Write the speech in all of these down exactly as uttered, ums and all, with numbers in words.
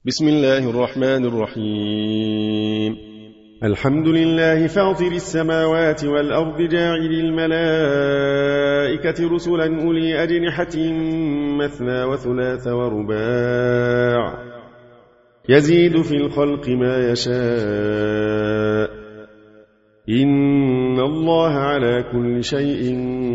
بسم الله الرحمن الرحيم. الحمد لله فاطر السماوات والأرض جاعل الملائكة رسلا أولي أجنحة مثنى وثلاث ورباع يزيد في الخلق ما يشاء إن الله على كل شيء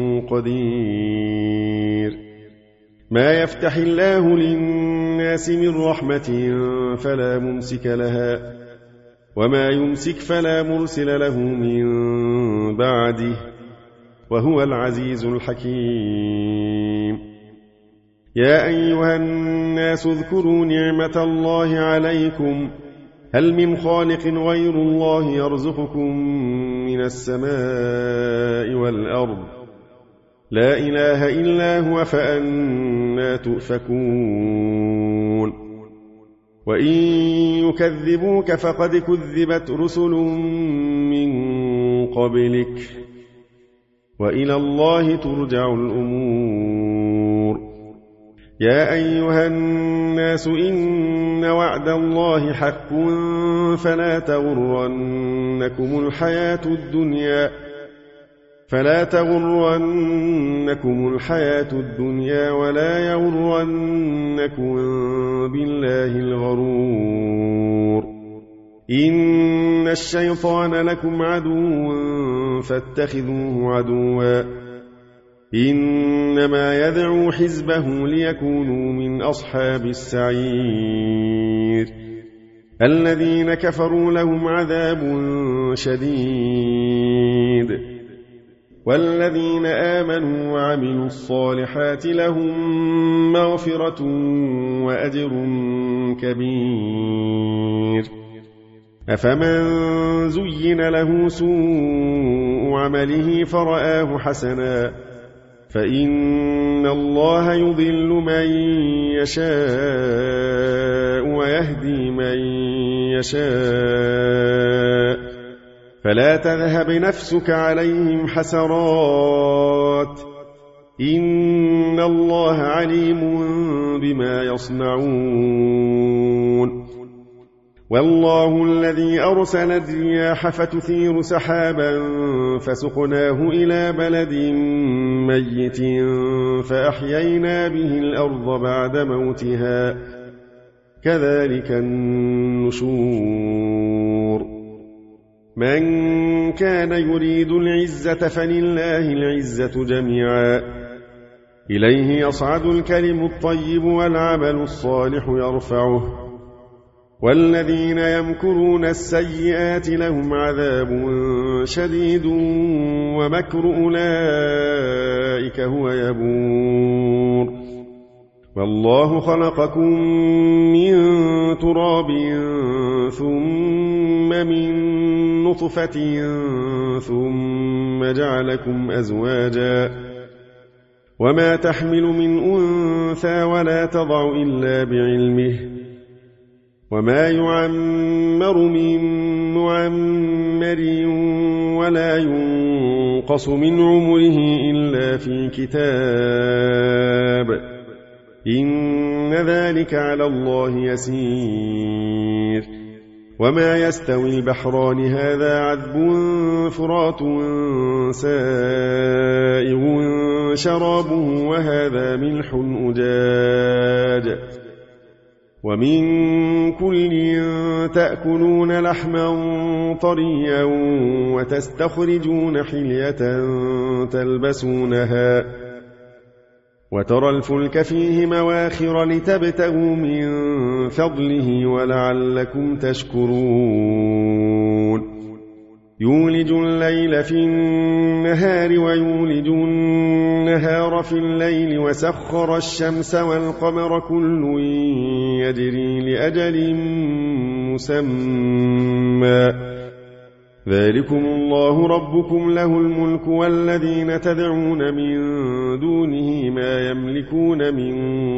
قدير. ما يفتح الله للناس من رحمة فلا ممسك لها وما يمسك فلا مرسل له من بعده وهو العزيز الحكيم. يا أيها الناس اذكروا نعمة الله عليكم هل من خالق غير الله يرزقكم من السماء والأرض لا إله إلا هو فأنى تؤفكون. وإن يكذبوك فقد كذبت رسل من قبلك وإلى الله ترجع الأمور. يا أيها الناس إن وعد الله حق فلا تغرنكم الحياة الدنيا فلا تغرنكم الحياة الدنيا ولا يغرنكم بالله الغرور. إن الشيطان لكم عدو فاتخذوه عدوا إنما يدعو حزبه ليكونوا من أصحاب السعير. الذين كفروا لهم عذاب شديد والذين آمنوا وعملوا الصالحات لهم مغفرة وأجر كبير. أفمن زين له سوء عمله فرآه حسنا فإن الله يضل من يشاء ويهدي من يشاء فلا تذهب نفسك عليهم حسرات إن الله عليم بما يصنعون. والله الذي أرسل الرياح فتثير سحابا فسقناه إلى بلد ميت فأحيينا به الأرض بعد موتها كذلك النشور. من كان يريد العزة فلله العزة جميعا إليه يصعد الكلم الطيب والعمل الصالح يرفعه والذين يمكرون السيئات لهم عذاب شديد ومكر أولئك هو يبور. والله خلقكم من تراب ثم من نطفة ثم جعلكم أزواجا وما تحمل من أنثى ولا تضع إلا بعلمه وما يعمر من معمر ولا ينقص من عمره إلا في كتاب إن ذلك على الله يسير. وما يستوي البحران هذا عذب فرات سائغ شرابه وهذا ملح أجاج ومن كل تأكلون لحما طريا وتستخرجون حلية تلبسونها وترى الفلك فيه مواخر لتبتغوا من فضله ولعلكم تشكرون. يولج الليل في النهار ويولج النهار في الليل وسخر الشمس والقمر كل يجري لأجل مسمى ذلكم الله ربكم له الملك والذين تدعون من دونه ما يملكون من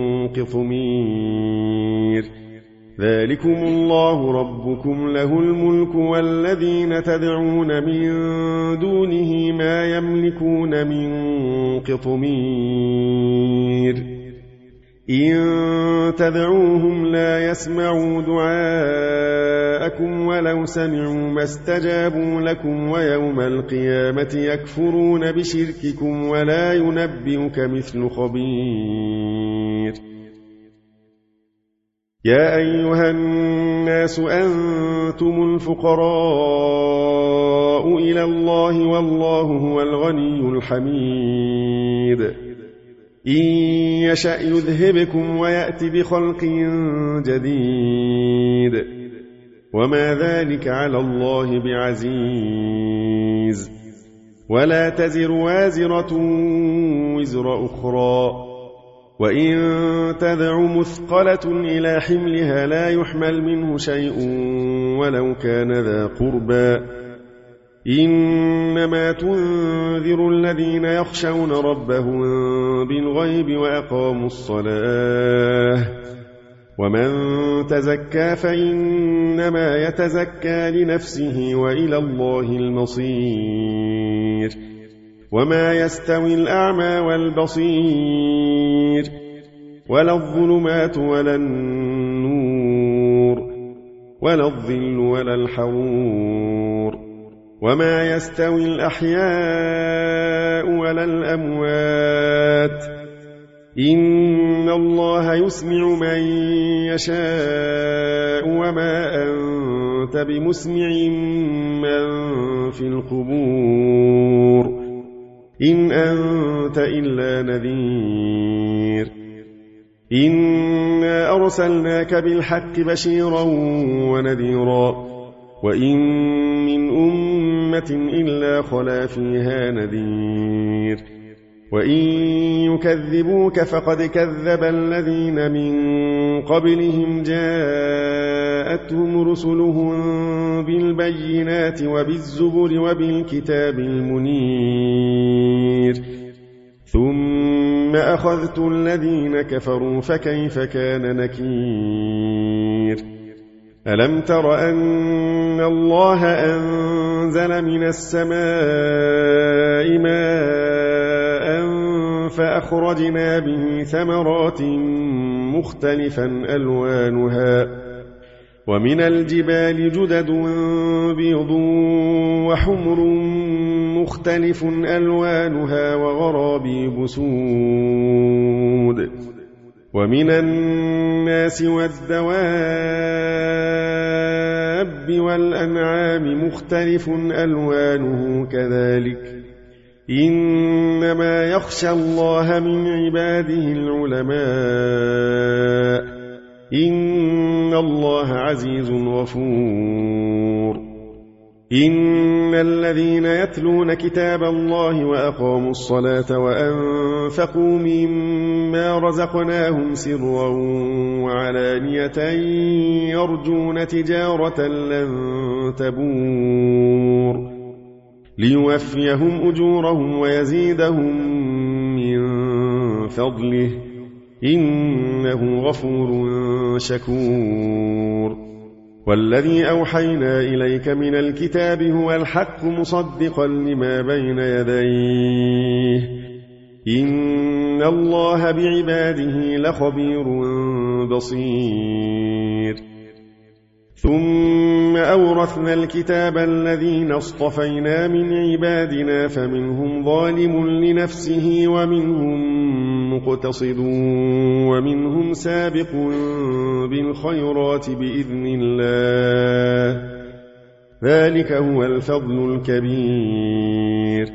قطمير. ذلكم الله ربكم له الملك والذين تدعون من دونه ما يملكون من قطمير. إن تدعوهم لا يسمعوا دعاءكم ولو سمعوا ما استجابوا لكم ويوم القيامة يكفرون بشرككم ولا ينبئك مثل خبير يا أيها الناس أنتم الفقراء إلى الله والله هو الغني الحميد إن يشأ يذهبكم ويأت بخلق جديد وما ذلك على الله بعزيز ولا تزر وازرة وزر أخرى وإن تدع مثقلة إلى حملها لا يحمل منه شيء ولو كان ذا قربى إنما تنذر الذين يخشون ربهم بالغيب وأقاموا الصلاة ومن تزكى فإنما يتزكى لنفسه وإلى الله المصير وما يستوي الأعمى والبصير ولا الظلمات ولا النور ولا الظل ولا الحرور وما يستوي الأحياء ولا الأموات إن الله يسمع من يشاء وما أنت بمسمع من في القبور إن أنت إلا نذير إنا أرسلناك بالحق بشيرا ونذيرا وإن من أمة إلا خلا فيها نذير وإن يكذبوك فقد كذب الذين من قبلهم جاءتهم رسلهم بالبينات وبالزبر وبالكتاب المنير ثم أخذت الذين كفروا فكيف كان نكير ألم تر أن الله أنزل من السماء ماء فأخرجنا به ثمرات مختلفا ألوانها ومن الجبال جدد بيض وحمر مختلف ألوانها وغرابيب سود ومن الناس والدواب والأنعام مختلف ألوانه كذلك إنما يخشى الله من عباده العلماء إن الله عزيز غفور إن الذين يتلون كتاب الله وأقاموا الصلاة وأنفقوا مما رزقناهم سرا وعلانية يرجون تجارة لن تبور ليوفيهم أجورهم ويزيدهم من فضله إنه غفور شكور والذي أوحينا إليك من الكتاب هو الحق مصدقا لما بين يديه إن الله بعباده لخبير بصير ثم أورثنا الكتاب الذين اصطفينا من عبادنا فمنهم ظالم لنفسه ومنهم مقتصد ومنهم سابق بالخيرات بإذن الله ذلك هو الفضل الكبير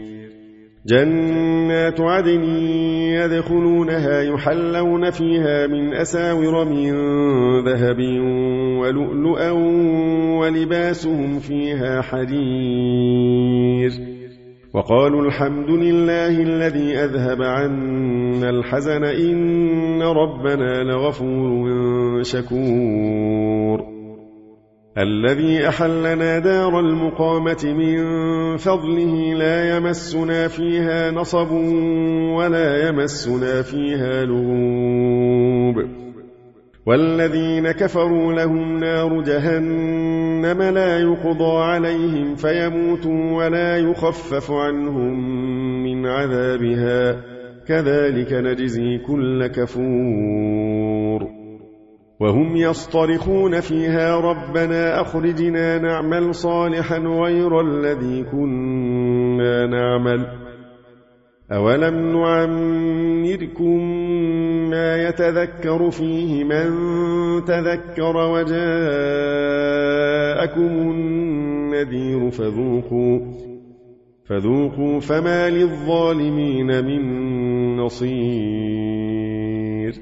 جنات عدن يدخلونها يحلون فيها من أساور من ذهب ولؤلؤا ولباسهم فيها حرير وقالوا الحمد لله الذي أذهب عنا الحزن إن ربنا لغفور شكور الذي أحلنا دار المقامة من فضله لا يمسنا فيها نصب ولا يمسنا فيها لغوب والذين كفروا لهم نار جهنم لا يقضى عليهم فيموتوا ولا يخفف عنهم من عذابها كذلك نجزي كل كفور وهم يصطرخون فيها ربنا أخرجنا نعمل صالحا غير الذي كنا نعمل أولم نعمركم ما يتذكر فيه من تذكر وجاءكم النذير فذوقوا فذوقوا فما للظالمين من نصير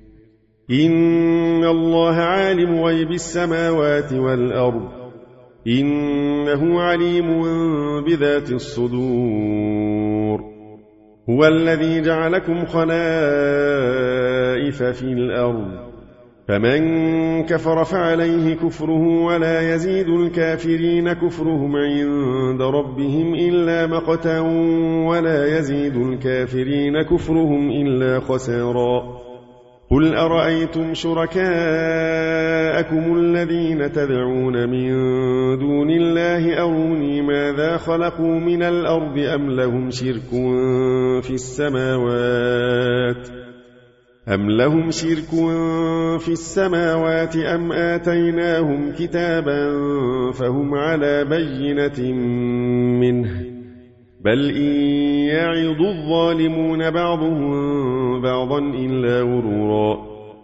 إن الله عالم غيب السماوات والأرض إنه عليم بذات الصدور هو الذي جعلكم خلائف في الأرض فمن كفر فعليه كفره ولا يزيد الكافرين كفرهم عند ربهم إلا مقتا ولا يزيد الكافرين كفرهم إلا خسارا قل أرأيتم شركاءكم الذين تدعون من دون الله أروني ماذا خلقوا من الأرض أم لهم شرك في السماوات أم لهم شرك في السماوات أم آتيناهم كتابا فهم على بينة منه بل إن يعظ الظالمون بعضهم بعضا إلا غرورا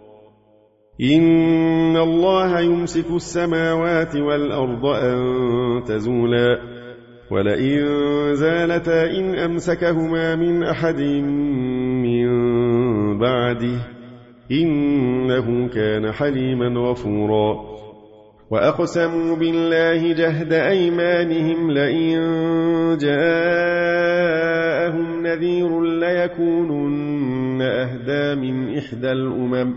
إن الله يمسك السماوات والأرض أن تزولا ولئن زالتا إن أمسكهما من أحد من بعده إنه كان حليما غفورا وأقسموا بالله جهد أيمانهم لئن جاءهم نذير ليكونن أهدى من إحدى الأمم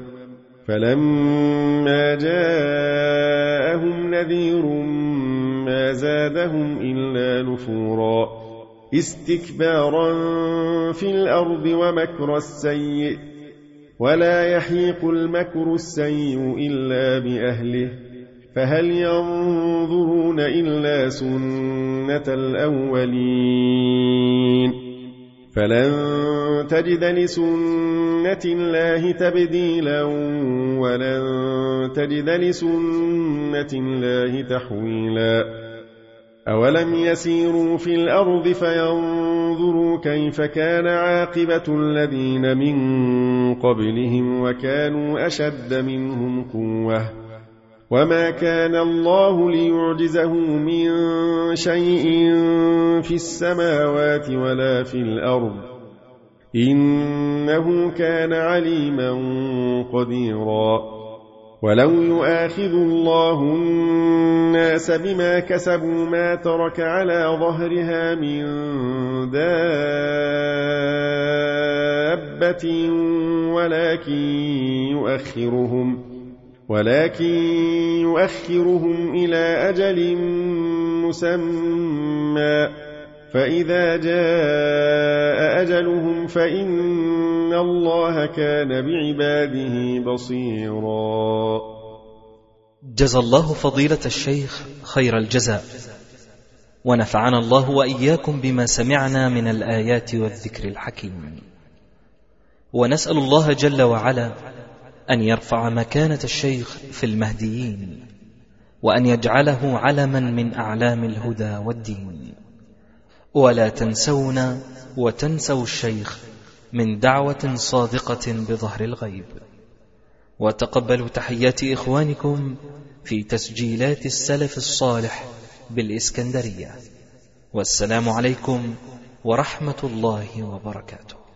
فلما جاءهم نذير ما زادهم إلا نفورا استكبارا في الأرض ومكر السيء ولا يحيق المكر السيء إلا بأهله فهل ينظرون إلا سنة الأولين فلن تجد لسنة الله تبديلا ولن تجد لسنة الله تحويلا أولم يسيروا في الأرض فينظروا كيف كان عاقبة الذين من قبلهم وكانوا أشد منهم قوة وما كان الله ليعجزه من شيء في السماوات ولا في الأرض إنه كان عليما قديرا ولو يؤاخذ الله الناس بما كسبوا ما ترك على ظهرها من دابة ولكن يؤخرهم ولكن يؤخرهم إلى أجل مسمى فإذا جاء أجلهم فإن الله كان بعباده بصيرا. جزى الله فضيلة الشيخ خير الجزاء، ونفعنا الله وإياكم بما سمعنا من الآيات والذكر الحكيم، ونسأل الله جل وعلا أن يرفع مكانة الشيخ في المهديين، وأن يجعله علما من أعلام الهدى والدين. ولا تنسونا وتنسوا الشيخ من دعوة صادقة بظهر الغيب، وتقبلوا تحيات إخوانكم في تسجيلات السلف الصالح بالإسكندرية. والسلام عليكم ورحمة الله وبركاته.